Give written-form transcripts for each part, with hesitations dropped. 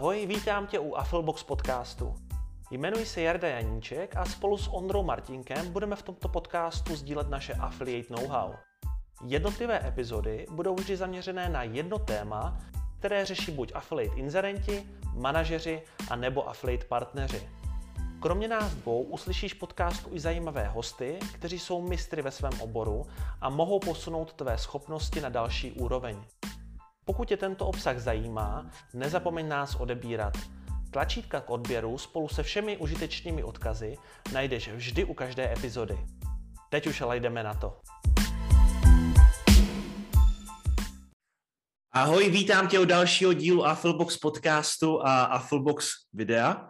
Ahoj, vítám tě u Affilbox podcastu. Jmenuji se Jarda Janíček a spolu s Ondrou Martinkem budeme v tomto podcastu sdílet naše affiliate know-how. Jednotlivé epizody budou vždy zaměřené na jedno téma, které řeší buď affiliate inzerenti, manažeři a nebo affiliate partneři. Kromě nás dvou uslyšíš v podcastu i zajímavé hosty, kteří jsou mistry ve svém oboru a mohou posunout tvé schopnosti na další úroveň. Pokud tě tento obsah zajímá, nezapomeň nás odebírat. Tlačítka k odběru spolu se všemi užitečnými odkazy najdeš vždy u každé epizody. Teď už ale jdeme na to. Ahoj, vítám tě u dalšího dílu Affilbox podcastu a Affilbox videa.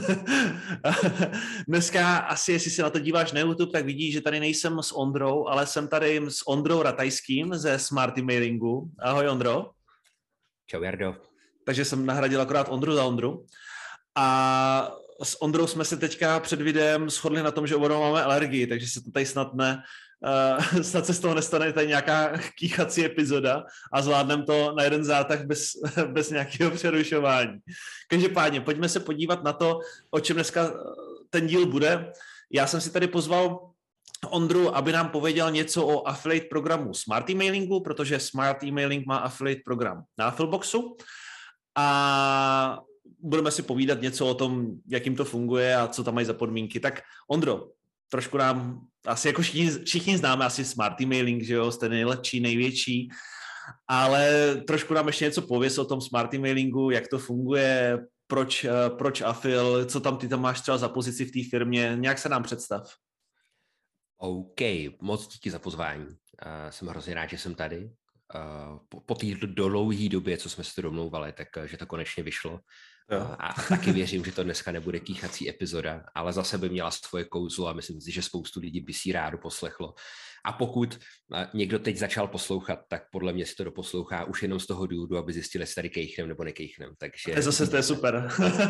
Dneska asi, jestli se na to díváš na YouTube, tak vidíš, že tady nejsem s Ondrou, ale jsem tady s Ondrou Ratajským ze Smart Emailingu. Ahoj, Ondro. Čau, Jardo. Takže jsem nahradil akorát Ondru za Ondru. A s Ondrou jsme se teďka před videem shodli na tom, že oba máme alergii, takže se to tady snad se z toho nestane tady nějaká kýchací epizoda a zvládneme to na jeden zátah bez nějakého přerušování. Každopádně, pojďme se podívat na to, o čem dneska ten díl bude. Já jsem si tady pozval Ondru, aby nám pověděl něco o affiliate programu Smart Emailingu, protože Smart Emailing má affiliate program na Affilboxu a budeme si povídat něco o tom, jak jim to funguje a co tam mají za podmínky. Tak Ondro, trošku nám, asi jako všichni známe asi Smart Emailing, že jo, jste nejlepší, největší, ale trošku nám ještě něco pověs o tom Smart Emailingu, jak to funguje, proč Affil, co tam ty tam máš třeba za pozici v té firmě, nějak se nám představ. OK, moc díky za pozvání. Jsem hrozně rád, že jsem tady. Po té dlouhé době, co jsme se to domlouvali, takže to konečně vyšlo. A taky věřím, že to dneska nebude kýchací epizoda, ale zase by měla svoje kouzlo a myslím si, že spoustu lidí by si rádo poslechlo. A pokud někdo teď začal poslouchat, tak podle mě si to doposlouchá už jenom z toho důvodu, aby zjistili, jestli tady kejchnem nebo nekejchnem. Takže to je super.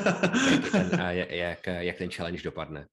jak ten challenge dopadne.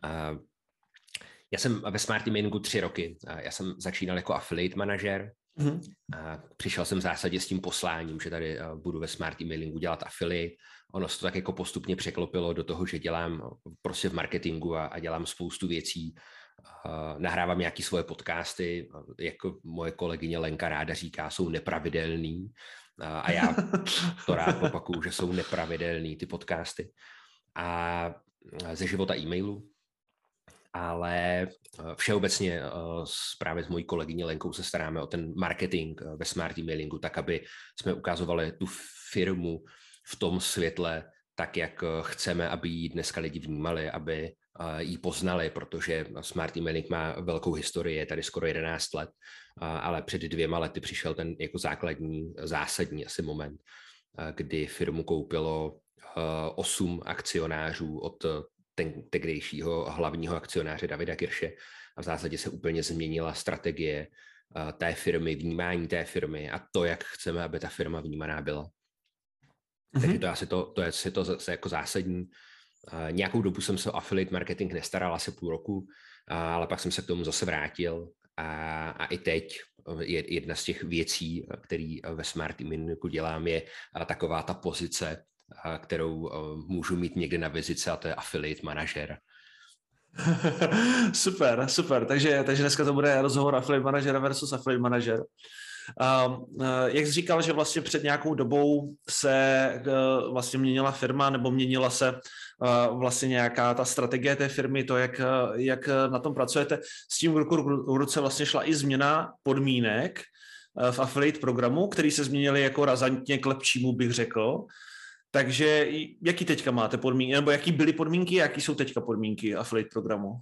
Já jsem ve Smart Emailingu 3 roky. Já jsem začínal jako affiliate manažer. Přišel jsem v zásadě s tím posláním, že tady budu ve Smart Emailingu dělat affiliate. Ono se to tak jako postupně překlopilo do toho, že dělám prostě v marketingu a dělám spoustu věcí. Nahrávám nějaké svoje podcasty, jako moje kolegyně Lenka ráda říká, jsou nepravidelný. A já to rád opakuju, že jsou nepravidelný ty podcasty. A ze života e-mailu. Ale všeobecně právě s mojí kolegyní Lenkou se staráme o ten marketing ve Smart Emailingu, tak aby jsme ukazovali tu firmu v tom světle, tak jak chceme, aby ji dneska lidi vnímali, aby ji poznali, protože Smart Emailing má velkou historii, je tady skoro 11 let, ale před 2 lety přišel ten jako zásadní asi moment, kdy firmu koupilo 8 akcionářů od tehdejšího hlavního akcionáře Davida Kirše a v zásadě se úplně změnila strategie té firmy, vnímání té firmy a to, jak chceme, aby ta firma vnímaná byla. Takže to je jako zásadní. Nějakou dobu jsem se o affiliate marketing nestaral, asi půl roku, ale pak jsem se k tomu zase vrátil a i teď jedna z těch věcí, které ve Smart Emailingu dělám, je taková ta pozice, kterou můžu mít někde na vizice, a to je affiliate manažer. Super. Takže dneska to bude rozhovor affiliate manažera versus affiliate manažer. Jak jsi říkal, že vlastně před nějakou dobou se vlastně měnila firma, nebo měnila se vlastně nějaká ta strategie té firmy, to, jak na tom pracujete. S tím v ruce vlastně šla i změna podmínek v affiliate programu, který se změnily jako razantně k lepšímu, bych řekl. Takže jaký teďka máte podmínky, nebo jaký byly podmínky, jaký jsou teďka podmínky affiliate programu?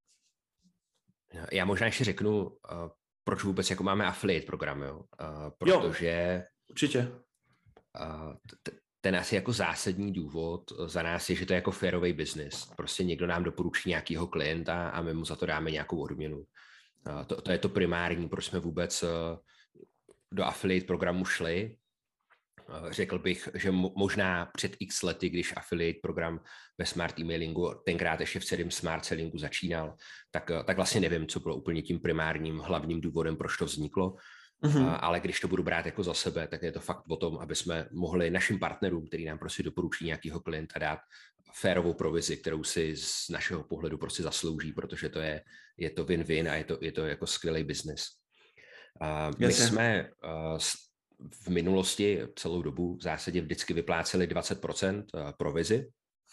Já možná ještě řeknu, proč vůbec jako máme affiliate program, jo? Protože jo, určitě. Ten asi jako zásadní důvod za nás je, že to je jako férový business. Prostě někdo nám doporučí nějakého klienta a my mu za to dáme nějakou odměnu. To je to primární, proč jsme vůbec do affiliate programu šli. Řekl bych, že možná před x lety, když affiliate program ve Smart Emailingu, tenkrát ještě v celém Smart Sellingu začínal, tak vlastně nevím, co bylo úplně tím primárním hlavním důvodem, proč to vzniklo. Ale když to budu brát jako za sebe, tak je to fakt o tom, aby jsme mohli našim partnerům, který nám prostě doporučí nějakého klienta, dát férovou provizi, kterou si z našeho pohledu prostě zaslouží, protože je to win-win a je to jako skvělý biznis. My jsme v minulosti celou dobu v zásadě vždycky vypláceli 20% provizi,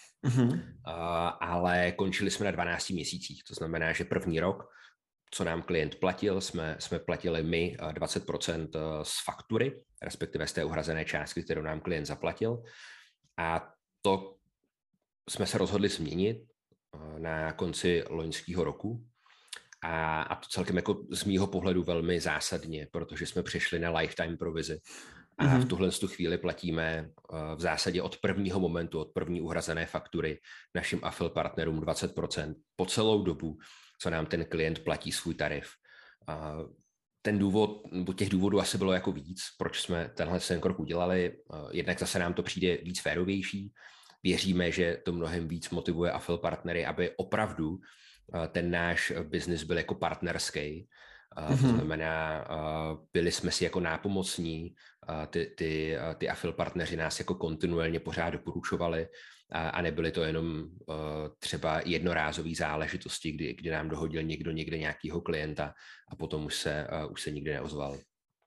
ale končili jsme na 12 měsících. To znamená, že první rok, co nám klient platil, jsme platili my 20% z faktury, respektive z té uhrazené částky, kterou nám klient zaplatil. A to jsme se rozhodli změnit na konci loňského roku. A to celkem jako z mýho pohledu velmi zásadně, protože jsme přešli na lifetime provizi. A v tuhle chvíli platíme v zásadě od prvního momentu, od první uhrazené faktury našim affiliate partnerům 20% po celou dobu, co nám ten klient platí svůj tarif. Ten důvod, těch důvodů asi bylo jako víc, proč jsme tenhle krok udělali. Jednak zase nám to přijde víc férovější. Věříme, že to mnohem víc motivuje affiliate partnery, aby opravdu ten náš biznis byl jako partnerský. To znamená, byli jsme si jako nápomocní, ty affiliate partneři nás jako kontinuálně pořád doporučovali a nebyly to jenom třeba jednorázové záležitosti, kdy nám dohodil někdo někde nějakého klienta a potom už se nikdy neozval.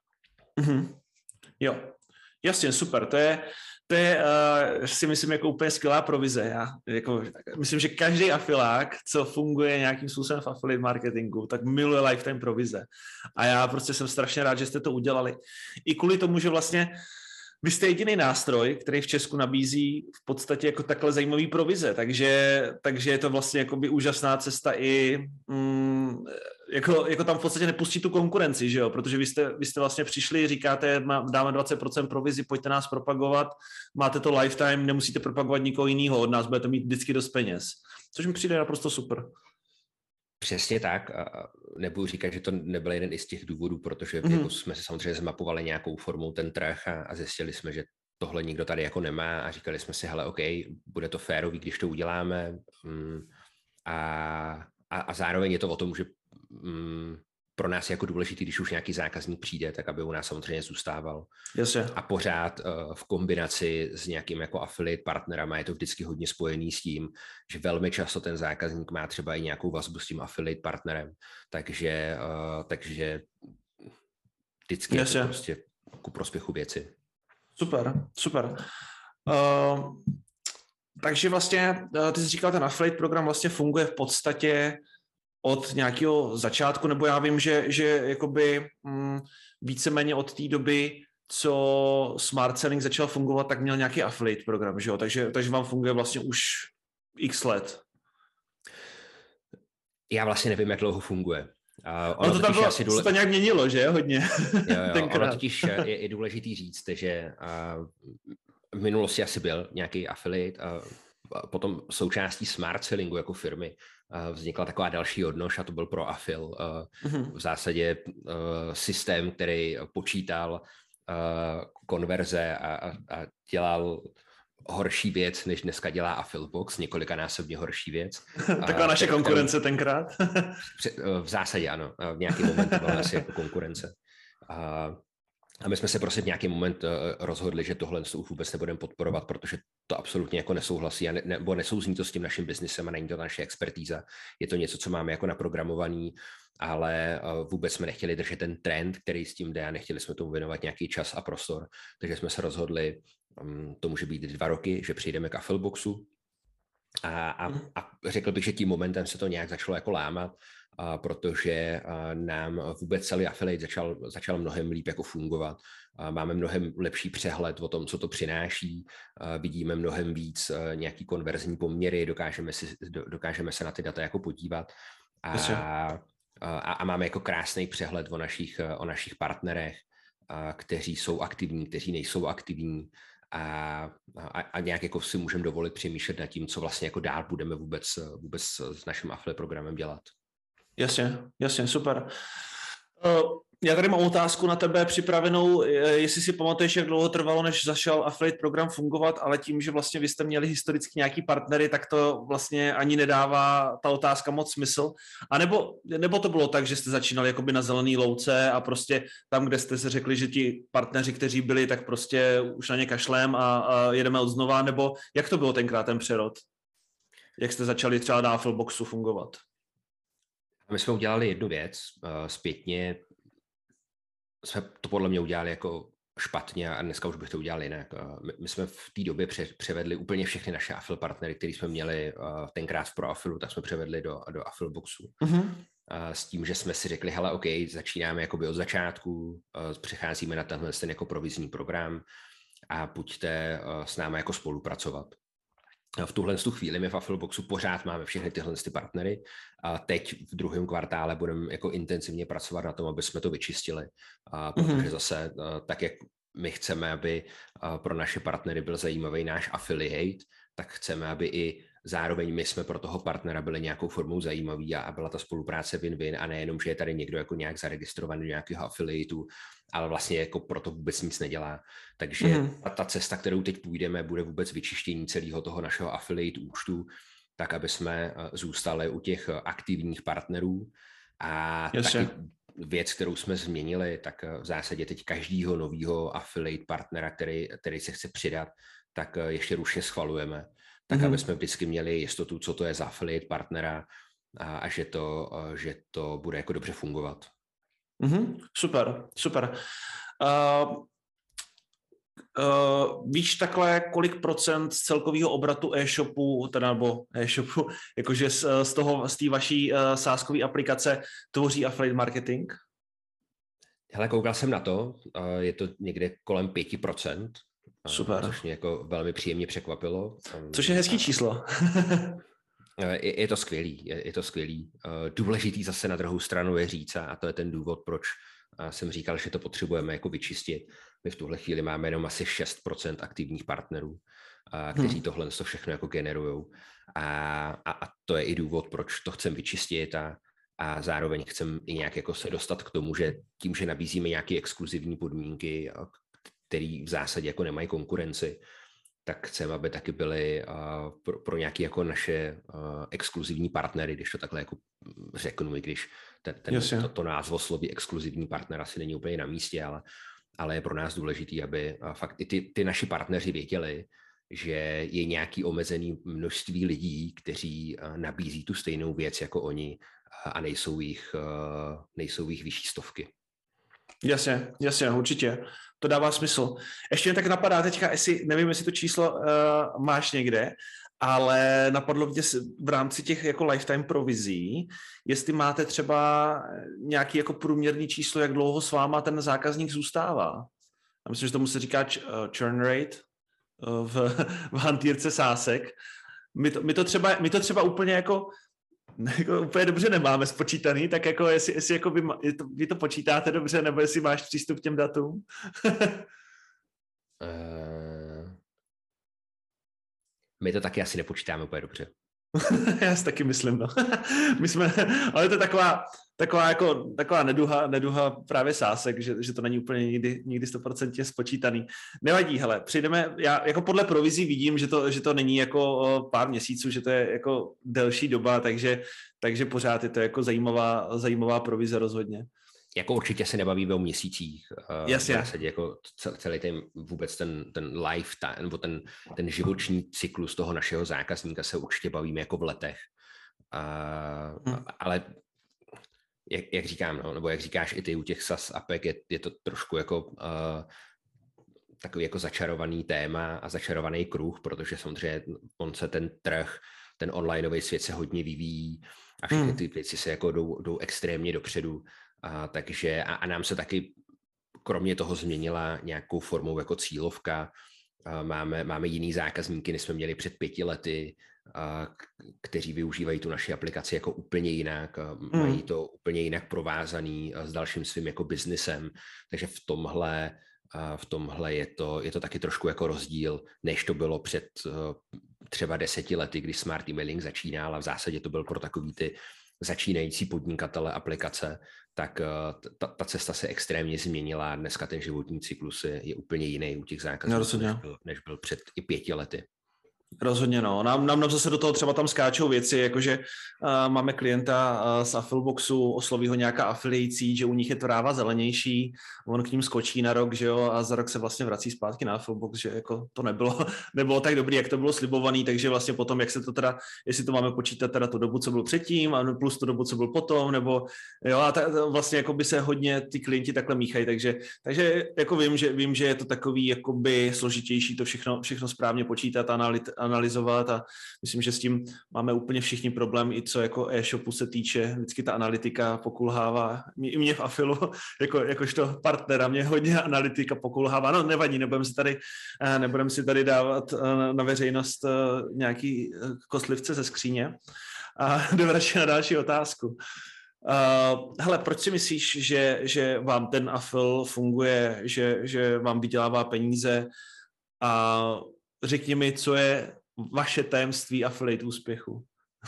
Jo, jasně, super. To je si myslím jako úplně skvělá provize. Já myslím, že každý afilák, co funguje nějakým způsobem v affiliate marketingu, tak miluje lifetime provize. A já prostě jsem strašně rád, že jste to udělali. I kvůli tomu, že vlastně vy jste jediný nástroj, který v Česku nabízí v podstatě jako takhle zajímavý provize, takže je to vlastně jakoby úžasná cesta i jako tam v podstatě nepustí tu konkurenci, že jo, protože vy jste vlastně přišli, říkáte, dáme 20% provizi, pojďte nás propagovat, máte to lifetime, nemusíte propagovat nikoho jiného, od nás budete mít vždycky dost peněz, což mi přijde naprosto super. Přesně tak. Nebudu říkat, že to nebyl jeden i z těch důvodů, protože jako jsme se samozřejmě zmapovali nějakou formou ten trh a zjistili jsme, že tohle nikdo tady jako nemá a říkali jsme si, hele, OK, bude to férový, když to uděláme a zároveň je to o tom, že pro nás je jako důležitý, když už nějaký zákazník přijde, tak aby u nás samozřejmě zůstával. Jasně. A pořád v kombinaci s nějakým jako affiliate partnerama je to vždycky hodně spojený s tím, že velmi často ten zákazník má třeba i nějakou vazbu s tím affiliate partnerem, takže vždycky je to prostě ku prospěchu věci. Super. Takže vlastně, ty jsi říkal, ten affiliate program vlastně funguje v podstatě od nějakého začátku, nebo já vím, že jakoby víceméně od té doby, co Smart Selling začal fungovat, tak měl nějaký affiliate program, že jo? Takže vám funguje vlastně už x let. Já vlastně nevím, jak dlouho funguje. Ono to tam bylo, se to nějak měnilo, že? Hodně. Jo, ono totiž je důležitý říct, že v minulosti asi byl nějaký affiliate, potom součástí Smart Sellingu jako firmy vznikla taková další odnož a to byl ProAffil. V zásadě systém, který počítal konverze a dělal horší věc, než dneska dělá Affilbox, několikanásobně horší věc. Taková naše konkurence tenkrát? V zásadě ano. V nějaký moment to byla asi jako konkurence. A my jsme se prostě v nějaký moment rozhodli, že tohle už vůbec nebudeme podporovat, protože to absolutně jako nesouhlasí nebo nesouzní to s tím naším biznisem a není to naše expertíza. Je to něco, co máme jako naprogramovaný, ale vůbec jsme nechtěli držet ten trend, který s tím jde a nechtěli jsme tomu věnovat nějaký čas a prostor. Takže jsme se rozhodli, to může být 2 roky, že přijdeme k Affilboxu a řekl bych, že tím momentem se to nějak začalo jako lámat, protože nám vůbec celý affiliate začal mnohem líp jako fungovat. Máme mnohem lepší přehled o tom, co to přináší, vidíme mnohem víc nějaký konverzní poměry, dokážeme se na ty data jako podívat a máme jako krásný přehled o našich partnerech, kteří jsou aktivní, kteří nejsou aktivní a nějak jako si můžeme dovolit přemýšlet nad tím, co vlastně jako dál budeme vůbec s naším affiliate programem dělat. Jasně, super. Já tady mám otázku na tebe připravenou, jestli si pamatuješ, jak dlouho trvalo, než zašel affiliate program fungovat, ale tím, že vlastně vy jste měli historicky nějaký partnery, tak to vlastně ani nedává ta otázka moc smysl. A nebo to bylo tak, že jste začínali jakoby na zelený louce a prostě tam, kde jste si řekli, že ti partneři, kteří byli, tak prostě už na ně kašlem a jedeme od znova, nebo jak to bylo tenkrát ten přerod? Jak jste začali třeba na Affilboxu fungovat? My jsme udělali jednu věc, zpětně jsme to podle mě udělali jako špatně a dneska už bych to udělal jinak. My jsme v té době převedli úplně všechny naše Affil partnery, které jsme měli tenkrát v ProAffilu, tak jsme převedli do Affilboxu. S tím, že jsme si řekli, hele, OK, začínáme jakoby od začátku, přecházíme na tenhle ten jako provizní program a pojďte s námi jako spolupracovat. V tuhle chvíli my v Affilboxu pořád máme všechny tyhle partnery a teď v druhém kvartále budeme jako intenzivně pracovat na tom, aby jsme to vyčistili, protože zase tak, jak my chceme, aby pro naše partnery byl zajímavý náš affiliate, tak chceme, aby i zároveň my jsme pro toho partnera byli nějakou formou zajímaví a byla ta spolupráce win-win a nejenom, že je tady někdo jako nějak zaregistrovaný do nějakého affiliateu, ale vlastně jako proto vůbec nic nedělá. Takže ta cesta, kterou teď půjdeme, bude vůbec vyčištění celého toho našeho affiliate účtu, tak aby jsme zůstali u těch aktivních partnerů a taky věc, kterou jsme změnili, tak v zásadě teď každýho novýho affiliate partnera, který se chce přidat, tak ještě ručně schvalujeme, tak aby jsme vždycky měli jistotu, co to je za affiliate partnera a že to bude jako dobře fungovat. Super. Víš takhle, kolik procent z celkového obratu e-shopu, jakože z té vaší sázkové aplikace tvoří affiliate marketing? Hele, koukal jsem na to, je to někde kolem 5%. Super. Což mě jako velmi příjemně překvapilo. Což je hezký číslo. Je to skvělý. Důležitý zase na druhou stranu je říct, a to je ten důvod, proč jsem říkal, že to potřebujeme jako vyčistit. My v tuhle chvíli máme jenom asi 6% aktivních partnerů, kteří tohle všechno jako generujou. A to je i důvod, proč to chcem vyčistit a zároveň chcem i nějak jako se dostat k tomu, že tím, že nabízíme nějaké exkluzivní podmínky, který v zásadě jako nemají konkurenci, tak chceme, aby taky byly pro nějaké jako naše exkluzivní partnery, když to takhle jako řeknu, i když to názvosloví exkluzivní partner asi není úplně na místě, ale je pro nás důležitý, aby fakt i ty naši partneři věděli, že je nějaký omezený množství lidí, kteří nabízí tu stejnou věc jako oni a nejsou jich vyšší stovky. Jasně, určitě. To dává smysl. Ještě mě tak napadá teďka, nevím, jestli to číslo máš někde, ale napadlo mě v rámci těch jako lifetime provizí, jestli máte třeba nějaký jako průměrný číslo, jak dlouho s váma ten zákazník zůstává. Já myslím, že tomu se říká churn rate v hantýrce sásek. My to třeba úplně jako úplně dobře nemáme spočítaný, tak jako jestli jako vy to počítáte dobře, nebo jestli máš přístup k těm datům? My to taky asi nepočítáme úplně dobře. Já si taky myslím, no. Ale to je taková neduha právě sásek, že to není úplně nikdy 100% spočítaný. Nevadí, hele, přijdeme, já jako podle provizí vidím, že to není jako pár měsíců, že to je jako delší doba, takže pořád je to jako zajímavá provize rozhodně. Jako určitě se nebavíme o měsících. Jasně. V zásadě jako celý ten lifetime, nebo ten životní cyklus toho našeho zákazníka se určitě bavíme jako v letech. Ale jak říkám, no, nebo jak říkáš i ty u těch SaaS apek, je to trošku jako takový jako začarovaný téma a začarovaný kruh, protože samozřejmě on se ten trh, ten onlineový svět se hodně vyvíjí a všechny ty věci se jako jdou extrémně dopředu. Takže nám se taky kromě toho změnila nějakou formou jako cílovka. Máme jiný zákazníky, než jsme měli před 5 lety, kteří využívají tu naši aplikaci jako úplně jinak, mají to úplně jinak provázaný s dalším svým jako biznesem, takže v tomhle je to taky trošku jako rozdíl, než to bylo před třeba 10 lety, když Smart Emailing začínal a v zásadě to byl pro takový ty začínající podnikatele aplikace, tak ta cesta se extrémně změnila. Dneska ten životní cyklus je úplně jiný u těch zákazníků, než byl před i 5 lety. Rozhodně, no. Nám zase do toho třeba tam skáčou věci, jakože máme klienta z Affilboxu, osloví ho nějaká affiliací, že u nich je tráva zelenější, on k ním skočí na rok, že jo, a za rok se vlastně vrací zpátky na Affilbox, že jako to nebylo tak dobrý, jak to bylo slibovaný, takže vlastně potom, jak se to teda, jestli to máme počítat teda tu dobu, co byl předtím, a plus tu dobu, co byl potom, nebo jo, a vlastně jako by se hodně ty klienti takhle míchají, takže jako vím, že je to takový jakoby složitější to všechno správně počítat, analyzovat a myslím, že s tím máme úplně všichni problém, i co jako e-shopu se týče, vždycky ta analytika pokulhává. I mě v Affilu, jakožto partnera, mě hodně analytika pokulhává. No nevadí, nebudem si tady dávat na veřejnost nějaký kostlivce ze skříně. A jdeme radši na další otázku. Hele, proč si myslíš, že vám ten Affil funguje, že vám vydělává peníze a řekni mi, co je vaše tajemství affiliate úspěchu?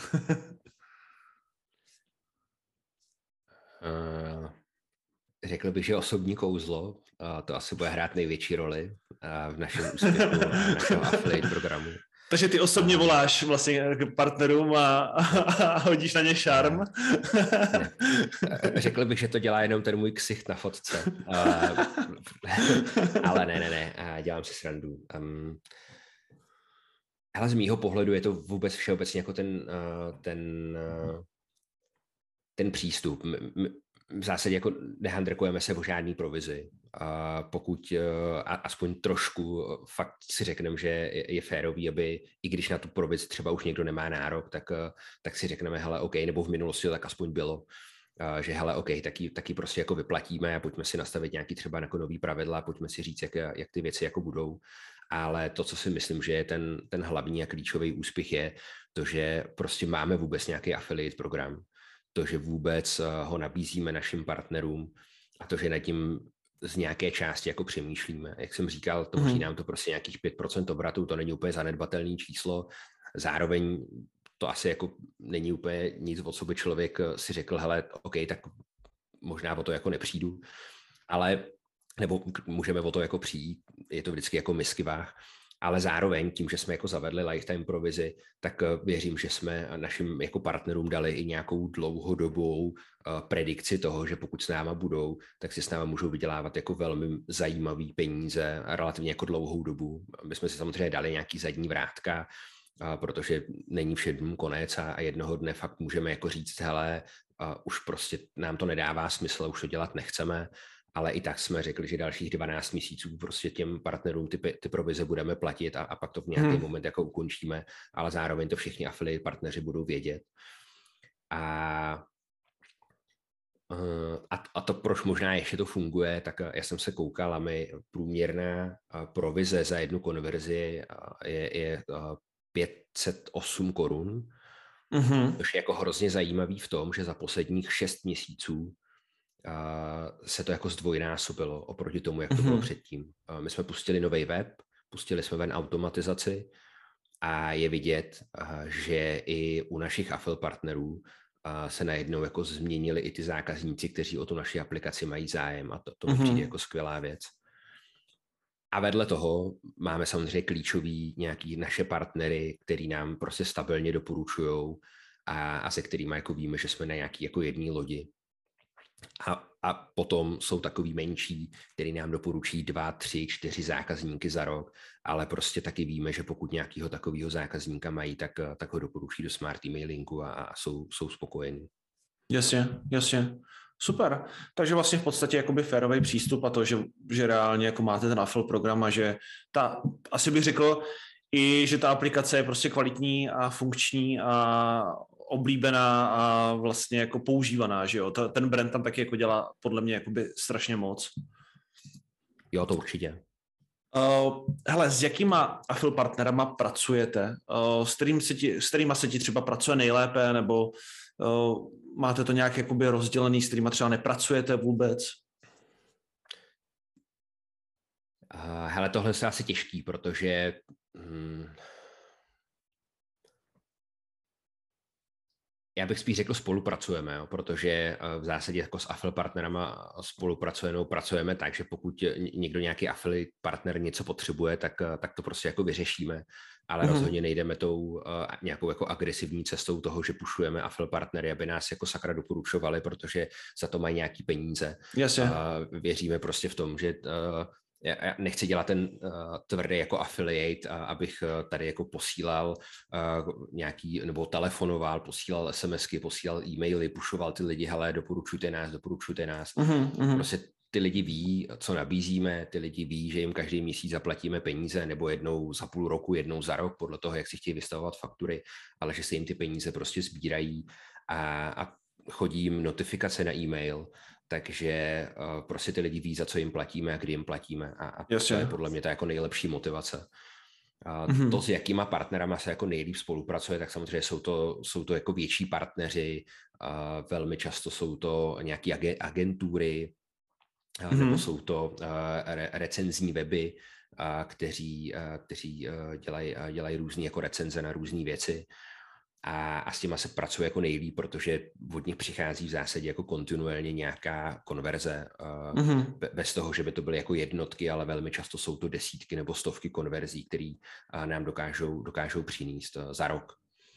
Řekl bych, že osobní kouzlo, to asi bude hrát největší roli v našem úspěchu našeho affiliate programu. Takže ty osobně voláš vlastně k partnerům a hodíš na ně šarm? Řekl bych, že to dělá jenom ten můj ksicht na fotce. Ale ne, dělám si srandu. Hele, z mýho pohledu je to vůbec všeobecně jako ten přístup. V zásadě jako nehandrkujeme se o žádný provizi. Pokud aspoň trošku fakt si řekneme, že je férový, aby i když na tu provizi třeba už někdo nemá nárok, tak si řekneme, hele, OK, nebo v minulosti to tak aspoň bylo, že hele, OK, taky prostě jako vyplatíme a pojďme si nastavit nějaký třeba jako nový pravidla, pojďme si říct, jak ty věci jako budou. Ale to, co si myslím, že je ten hlavní a klíčový úspěch je to, že prostě máme vůbec nějaký affiliate program, to, že vůbec ho nabízíme našim partnerům a to, že nad tím z nějaké části jako přemýšlíme. Jak jsem říkal, tvoří nám to prostě nějakých 5% obratu, to není úplně zanedbatelné číslo. Zároveň to asi jako není úplně nic, o co by člověk si řekl, hele, OK, tak možná o to jako nepřijdu, ale nebo můžeme o to jako přijít, je to vždycky jako misky váh, ale zároveň tím, že jsme jako zavedli lifetime provizi, tak věřím, že jsme našim jako partnerům dali i nějakou dlouhodobou predikci toho, že pokud s náma budou, tak si s náma můžou vydělávat jako velmi zajímavý peníze a relativně jako dlouhou dobu. My jsme si samozřejmě dali nějaký zadní vrátka, protože není všem konec a jednoho dne fakt můžeme jako říct, hele, už prostě nám to nedává smysl, už to dělat nechceme, ale i tak jsme řekli, že dalších 12 měsíců prostě těm partnerům ty provize budeme platit a pak to v nějaký moment jako ukončíme, ale zároveň to všichni affiliate partneři budou vědět. A to, proč možná ještě to funguje, tak já jsem se koukal a my průměrná provize za jednu konverzi je 508 korun, což je jako hrozně zajímavý v tom, že za posledních 6 měsíců se to jako zdvojnásobilo oproti tomu, jak to bylo předtím. My jsme pustili nový web, pustili jsme ven automatizaci a je vidět, že i u našich affiliate partnerů se najednou jako změnili i ty zákazníci, kteří o tu naši aplikaci mají zájem a to mi přijde jako skvělá věc. A vedle toho máme samozřejmě klíčový nějaký naše partnery, který nám prostě stabilně doporučujou a se kterými jako víme, že jsme na nějaký jako jedné lodi. A potom jsou takový menší, který nám doporučí 2, 3, 4 zákazníky za rok, ale prostě taky víme, že pokud nějakého takového zákazníka mají, tak ho doporučí do smart e-mailinku a jsou spokojení. Jasně. Super. Takže vlastně v podstatě jakoby férový přístup a to, že reálně jako máte ten affiliate program a že asi bych řekl i, že ta aplikace je prostě kvalitní a funkční a oblíbená a vlastně jako používaná, že jo. Ten brand tam taky jako dělá podle mě jakoby strašně moc. Jo, to určitě. Hele, s jakýma affiliate partnerama pracujete? S kterýma se ti třeba pracuje nejlépe, nebo máte to nějak jakoby rozdělený, s kterýma třeba nepracujete vůbec? Hele, tohle je asi těžký, protože Já bych spíš řekl spolupracujeme, jo, protože v zásadě jako s affiliate partnerama pracujeme tak, že pokud někdo nějaký affiliate partner něco potřebuje, tak to prostě jako vyřešíme, ale rozhodně nejdeme tou nějakou jako agresivní cestou toho, že pušujeme affiliate partnery, aby nás jako sakra doporučovali, protože za to mají nějaký peníze. Jasně. Věříme prostě v tom, že já nechci dělat ten tvrdý jako affiliate, abych tady jako posílal nějaký, nebo telefonoval, posílal SMSky, posílal e-maily, pušoval ty lidi, hele, doporučujte nás. Prostě ty lidi ví, co nabízíme, ty lidi ví, že jim každý měsíc zaplatíme peníze, nebo jednou za půl roku, jednou za rok, podle toho, jak si chtějí vystavovat faktury, ale že se jim ty peníze prostě sbírají a chodí jim notifikace na e-mail, takže prostě ty lidi ví, za co jim platíme a kdy jim platíme. A to je podle mě ta jako nejlepší motivace. To, s jakýma partnerama se jako nejlíp spolupracuje, tak samozřejmě jsou to jako větší partneři, velmi často jsou to nějaké agentury, nebo jsou to recenzní weby, kteří dělají různé jako recenze na různé věci. A s těma se pracuje jako nejlíp, protože od nich přichází v zásadě jako kontinuálně nějaká konverze, bez toho, že by to byly jako jednotky, ale velmi často jsou to desítky nebo stovky konverzí, které nám dokážou přinést za rok.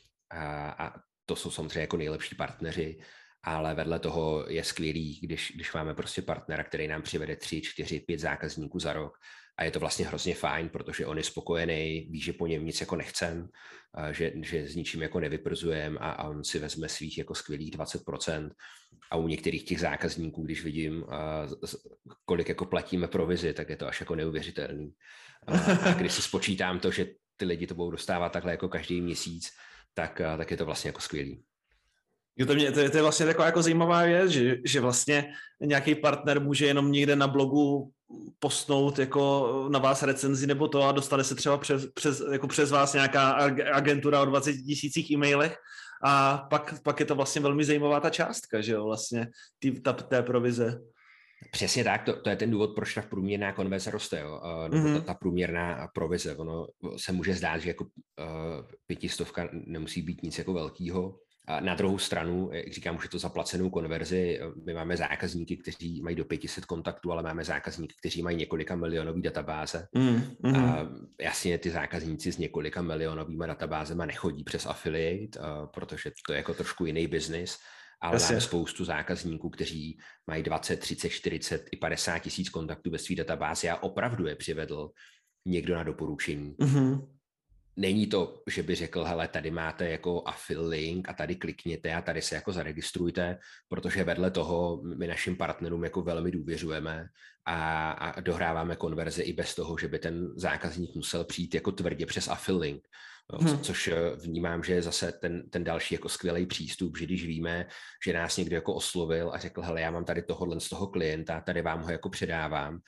A to jsou samozřejmě jako nejlepší partneři, ale vedle toho je skvělý, když máme prostě partnera, který nám přivede 3, 4, 5 zákazníků za rok. A je to vlastně hrozně fajn, protože on je spokojený, ví, že po něm nic jako nechcem, že s ničím jako nevyprzujeme a on si vezme svých jako skvělých 20%. A u některých těch zákazníků, když vidím, kolik jako platíme provizi, tak je to až jako neuvěřitelný. A když si spočítám to, že ty lidi to budou dostávat takhle jako každý měsíc, tak je to vlastně jako skvělý. To je vlastně taková jako zajímavá věc, že vlastně nějaký partner může jenom někde na blogu postnout jako na vás recenzi nebo to a dostane se třeba přes vás nějaká agentura o 20 000 e-mailech a pak je to vlastně velmi zajímavá ta částka, že jo, vlastně té provize. Přesně tak, to je ten důvod, proč ta průměrná konverze roste, jo? Nebo ta průměrná provize. Ono se může zdát, že jako 500 nemusí být nic jako velkýho. A na druhou stranu, jak říkám, už je to za placenou konverzi, my máme zákazníky, kteří mají do 500 kontaktů, ale máme zákazníky, kteří mají několika milionový databáze. A jasně, ty zákazníci s několika milionovými databázema nechodí přes affiliate, protože to je jako trošku jiný biznis, ale máme spoustu zákazníků, kteří mají 20, 30, 40 i 50 tisíc kontaktů ve své databázi a opravdu je přivedl někdo na doporučení. Není to, že by řekl, hele, tady máte jako affiliate link a tady klikněte a tady se jako zaregistrujte, protože vedle toho my našim partnerům jako velmi důvěřujeme a dohráváme konverze i bez toho, že by ten zákazník musel přijít jako tvrdě přes affiliate link. Což vnímám, že je zase ten další jako skvělý přístup, že když víme, že nás někdo jako oslovil a řekl, hele, já mám tady tohohle z toho klienta, tady vám ho jako předávám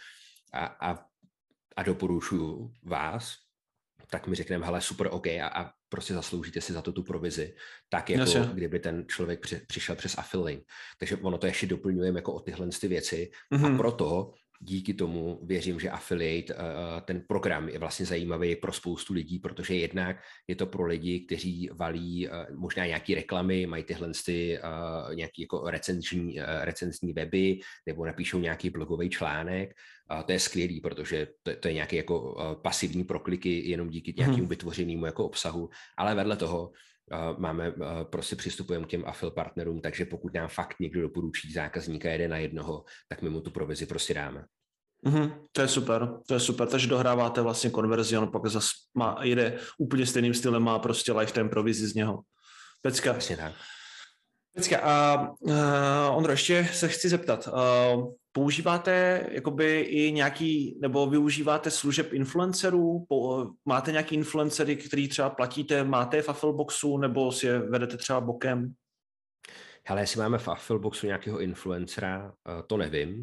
a doporučuju vás, tak mi řekneme, hele, super, OK, a prostě zasloužíte si za to tu provizi, tak jako kdyby ten člověk přišel přes affiliate. Takže ono to ještě doplňujeme jako o tyhle věci a proto díky tomu věřím, že affiliate, ten program je vlastně zajímavý pro spoustu lidí, protože jednak je to pro lidi, kteří valí možná nějaké reklamy, mají tyhle nějaký jako recenzní weby nebo napíšou nějaký blogový článek. To je skvělý, protože to je nějaké jako pasivní prokliky jenom díky nějakému vytvořenému jako obsahu, ale vedle toho prostě přistupujeme k těm affiliate partnerům, takže pokud nám fakt někdo doporučí zákazníka 1 na 1, tak my mu tu provizi prostě dáme. To je super, takže dohráváte vlastně konverzi, on pak zase jede úplně stejným stylem, má prostě lifetime provizi z něho. Pecka. Vlastně tak. Pecka. A Ondro, ještě se chci zeptat, používáte jakoby i nějaký, nebo využíváte služeb influencerů? Máte nějaký influencery, který třeba platíte, máte je v Affilboxu, nebo si je vedete třeba bokem? Hele, jestli máme v Affilboxu nějakého influencera, to nevím.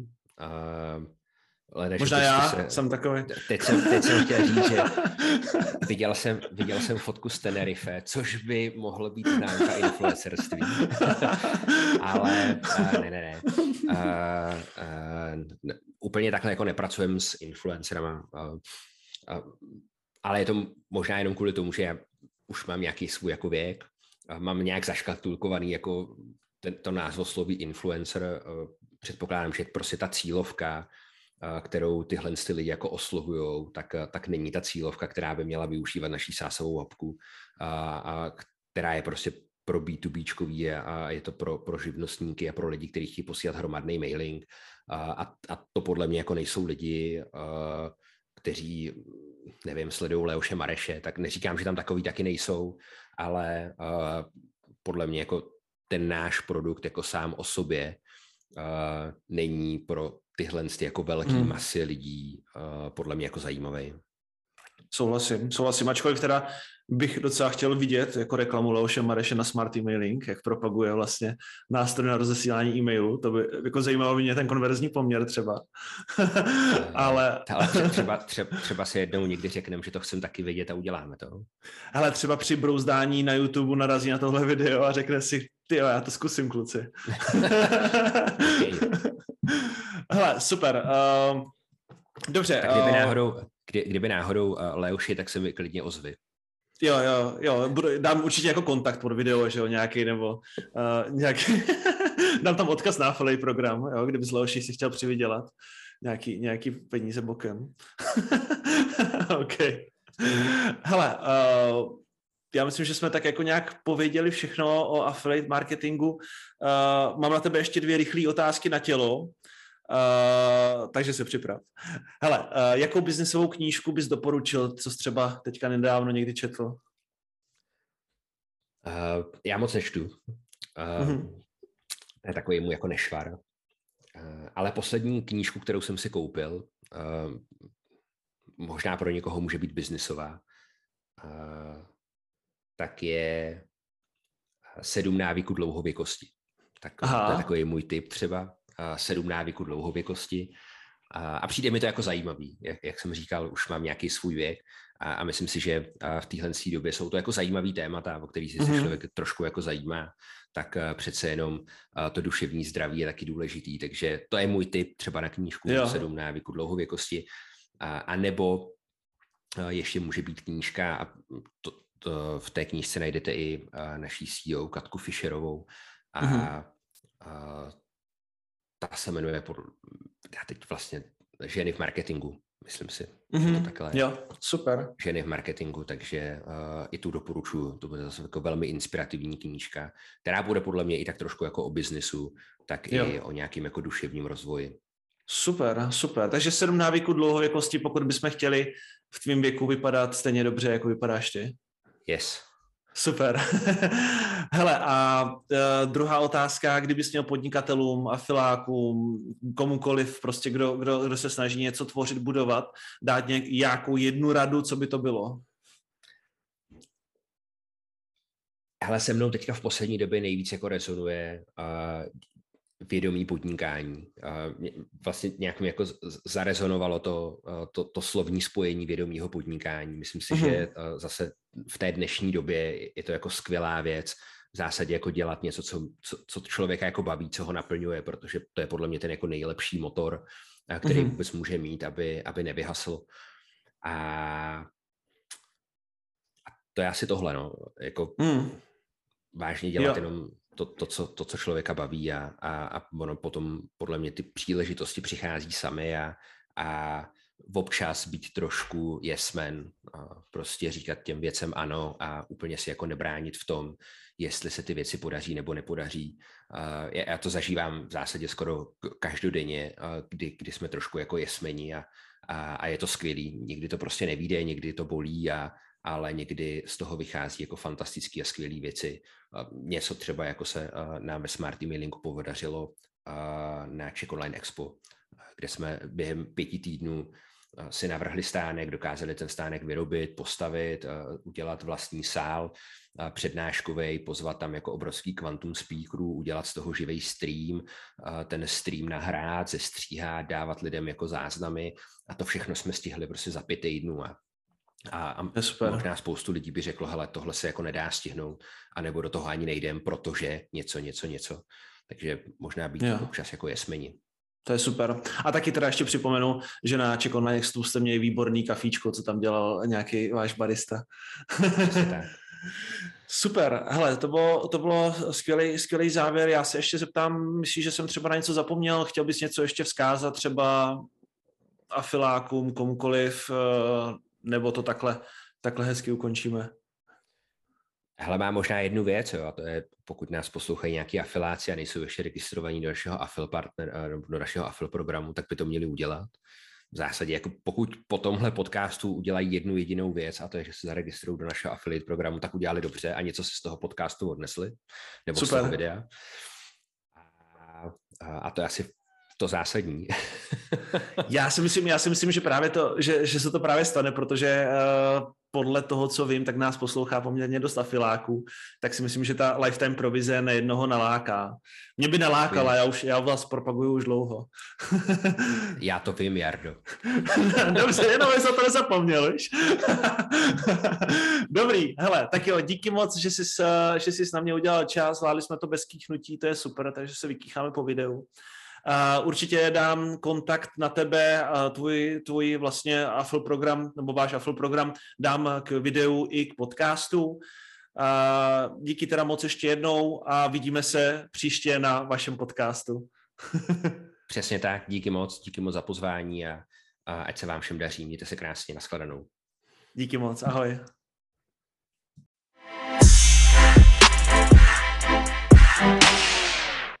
Možná já jsem takový. Teď jsem chtěl říct, že viděl jsem fotku z Tenerife, což by mohlo být známka influencerství. Ale ne. Úplně takhle jako nepracujeme s influencerama. Ale je to možná jenom kvůli tomu, že já už mám nějaký svůj jako věk mám nějak zaškatulkovaný jako to názvosloví influencer. Předpokládám, že prostě ta cílovka, kterou tyhle lidi jako oslovujou, tak není ta cílovka, která by měla využívat naší sásovou apku, a která je prostě pro B2Bčkový a je to pro živnostníky a pro lidi, kteří chtějí posílat hromadný mailing. A to podle mě jako nejsou lidi, kteří, nevím, sledují Leoše Mareše, tak neříkám, že tam takový taky nejsou, ale podle mě jako ten náš produkt jako sám o sobě není pro tyhle jako velký masy lidí podle mě jako zajímavý. Souhlasím. Ačkoliv teda bych docela chtěl vidět jako reklamu Leoše Mareše na Smart Emailing, jak propaguje vlastně nástroj na rozesílání e-mailu. To by jako zajímalo mě ten konverzní poměr třeba. Ale třeba si jednou někdy řekneme, že to chcem taky vidět a uděláme to. Ale třeba při brouzdání na YouTube narazí na tohle video a řekne si, tyjo, já to zkusím, kluci. Hele, super. Dobře. Tak kdyby náhodou Leoši, tak se mi klidně ozvi. Jo, dám určitě jako kontakt pod video, že jo, nějaký, nebo nějaký, dám tam odkaz na affiliate program, jo, kdyby z Leoši si chtěl přivydělat nějaký peníze bokem. OK. Hele, já myslím, že jsme tak jako nějak pověděli všechno o affiliate marketingu. Mám na tebe ještě 2 rychlé otázky na tělo. Takže se připrav. Hele, jakou biznesovou knížku bys doporučil, co jsi třeba teďka nedávno někdy četl? Já moc nečtu. To je takový můj jako nešvar. Ale poslední knížku, kterou jsem si koupil, možná pro někoho může být biznisová, tak je 7 návyků dlouhověkosti. Tak to je takový můj tip třeba. 7 návyků dlouhověkosti. A přijde mi to jako zajímavý. Jak jsem říkal, už mám nějaký svůj věk a myslím si, že v téhle době jsou to jako zajímavý témata, o kterých se člověk trošku jako zajímá, tak přece jenom to duševní zdraví je taky důležitý. Takže to je můj tip třeba na knížku 7 návyků dlouhověkosti. A nebo ještě může být knížka, a v té knížce najdete i naší CEO Katku Fischerovou. Ta se jmenuje teď vlastně Ženy v marketingu, myslím si. To takhle. Jo, super. Ženy v marketingu, takže i tu doporučuji. To bude zase jako velmi inspirativní knížka, která bude podle mě i tak trošku jako o biznesu, tak i o nějakým jako duševním rozvoji. Super. Takže 7 návyků dlouhověkosti, pokud bychom chtěli v tvým věku vypadat stejně dobře, jako vypadáš ty. Yes. Super. Hele, a druhá otázka, kdybys měl podnikatelům, afilákům, komukoliv, prostě kdo se snaží něco tvořit, budovat, dát nějakou jednu radu, co by to bylo? Hele, se mnou teďka v poslední době nejvíc jako rezonuje vědomí podnikání. Vlastně nějak mi jako zarezonovalo to slovní spojení vědomího podnikání. Myslím si, že zase v té dnešní době je to jako skvělá věc v zásadě jako dělat něco, co člověka jako baví, co ho naplňuje, protože to je podle mě ten jako nejlepší motor, který vůbec může mít, aby nevyhasl. A to je asi tohle, no. Jako vážně dělat jenom to, co člověka baví a ono potom podle mě ty příležitosti přichází samy a občas být trošku yes man, prostě říkat těm věcem ano a úplně si jako nebránit v tom, jestli se ty věci podaří nebo nepodaří. Já to zažívám v zásadě skoro každodenně, kdy jsme trošku jako jesmeni a je to skvělý. Někdy to prostě nevyjde, někdy to bolí, ale někdy z toho vychází jako fantastické a skvělé věci. Něco třeba jako se nám ve Smart Emailingu podařilo na Czech Online Expo, kde jsme během 5 týdnů si navrhli stánek, dokázali ten stánek vyrobit, postavit, udělat vlastní sál přednáškovej, pozvat tam jako obrovský kvantum speakerů, udělat z toho živý stream, ten stream nahrát, zestříhat, dávat lidem jako záznamy a to všechno jsme stihli prostě za 5 týdnů a možná spoustu lidí by řeklo, hele, tohle se jako nedá stihnout, anebo do toho ani nejdem, protože něco. Takže možná být občas jako jesmeni. To je super. A taky teda ještě připomenu, že na Czech Online Expo jste měli výborný kafíčko, co tam dělal nějaký váš barista. Super, hele, to bylo skvělý závěr. Já se ještě zeptám, myslíš, že jsem třeba na něco zapomněl? Chtěl bys něco ještě vzkázat třeba afilákům, komukoliv, nebo to takhle hezky ukončíme? Hele, mám možná jednu věc, jo, a to je, pokud nás poslouchají nějaký afiláci a nejsou ještě registrovaní do našeho afil partner, do našeho afil programu, tak by to měli udělat. V zásadě, jako pokud po tomhle podcastu udělají jednu jedinou věc, a to je, že se zaregistrují do našeho affiliate programu, tak udělali dobře a něco si z toho podcastu odnesli, nebo z toho videa. A to je asi to zásadní. Já si myslím, že právě že se to právě stane, protože podle toho, co vím, tak nás poslouchá poměrně dost afiláků, tak si myslím, že ta lifetime provize nejednoho naláká. Mě by nalákala, já vás propaguju už dlouho. Já to vím, Jardo. Dobře, jenom jsem to nezapomněl, víš? Dobrý, hele, tak jo, díky moc, že jsi na mě udělal čas, zvládli jsme to bez kýchnutí, to je super, takže se vykýcháme po videu. Určitě dám kontakt na tebe, tvůj vlastně afil program, nebo váš afil program dám k videu i k podcastu. Díky teda moc ještě jednou a vidíme se příště na vašem podcastu. Přesně tak, díky moc za pozvání a ať se vám všem daří, mějte se krásně, nashledanou. Díky moc, ahoj.